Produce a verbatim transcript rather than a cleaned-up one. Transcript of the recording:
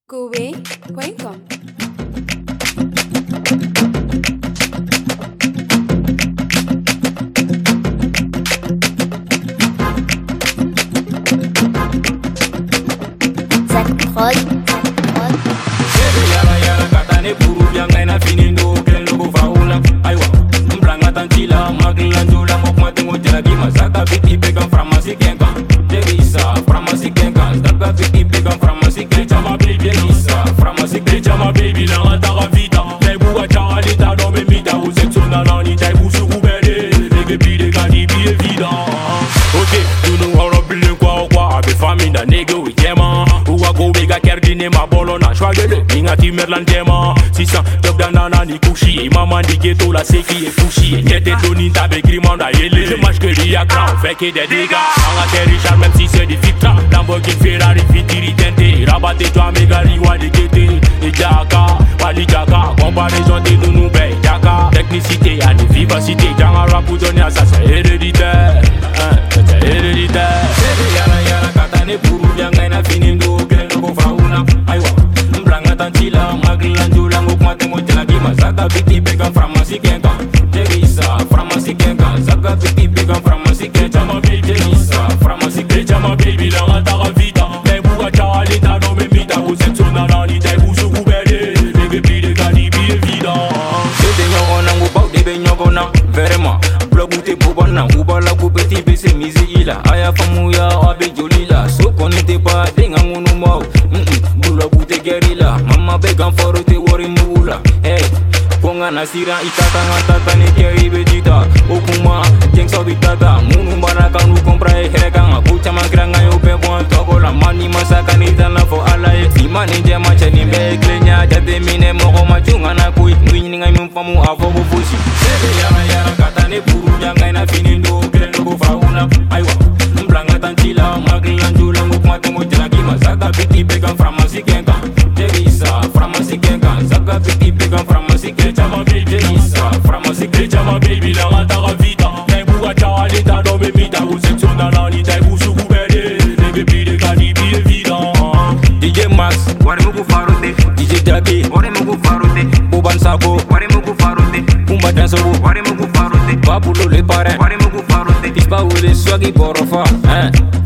Kobe point com. Zack Prod. Yara yara katane puru bianga ina finindo kendo kufaula aiwa mbranga tantila magla njula mokma tengo jagi masaka biti pegan pharmacy kenga jegisa pharmacy kenga daga biti pegan pharmacy kenga ma baby jegisa pharmacy kenga ma baby la ngata vita lebu wa chalita do me mita u sexuna na ni dai busu kubele lege bide kadi bi évident. Okay, you know how to build kwa kwa abe famina nigga we jema uwa go bega kerdine ma bolona shwagele inga timerlan tema sisa top danana ni kushi mama di ghetto la seki e fushi nyete doni tabe grimanda yele je marche que ria grand fait que des dégâts anga te Richard même si c'est des ficta Lamborghini Ferrari fitiri tente rabatte toi mega riwa de gete et jaka wali jaka comparaison de nous nous bay jaka technicité à des vivacité janga rap ou donner à ça c'est héréditaire hein c'est héréditaire yara yara katane puru bianga ina finindo kendo ko fauna aiwa mbranga tantila magla njula ngokma tengo jagi masaka biti pegan pharmacy kenga jegisa pharmacy kenga zaka biti pegan pharmacy kenga ma baby jegisa pharmacy kenga ma baby la ngata vita lebu wa chalita no me mita u sexuna na ni dai busu kubele lege bide kadi bi évident de nyoko na ngubau de be nyoko na vraiment blog ute bobana ubala ku petit bese mizila aya famuya abe jolila so konite pa denga ngunu mau bula bute gerila mama began foro te wori mula hey ponga nasira itata ngata ne keri bedita okuma jeng so bitata munu baraka nu compra e hereka ngapucha mangranga yo pe bon togola mani masaka ni dana fo ala e imani je macha ni be klenya jade mine moko machunga na kui ngini ngai mfamu avo go fushi yara yara katane puru janga ina finindo kendo ko fauna aiwa mblanga tantila magla njula ngokma tengo jagi masaka biti pegan pharmacy kenga jegisa pharmacy kenga zaka biti pegan pharmacy kenga ma baby jegisa pharmacy kenga ma baby la ngata vita lebu wa chalita do me mita u sexuna na ni dai busu kubele lege bide kadi bi évident. D J Max wari mugu farote D J Jackie wari mugu farote Boban Sako wari mugu farote Kumba Danso wari mugu farote Babulo le pare wari mugu farote Ispa ule swagi borofa hein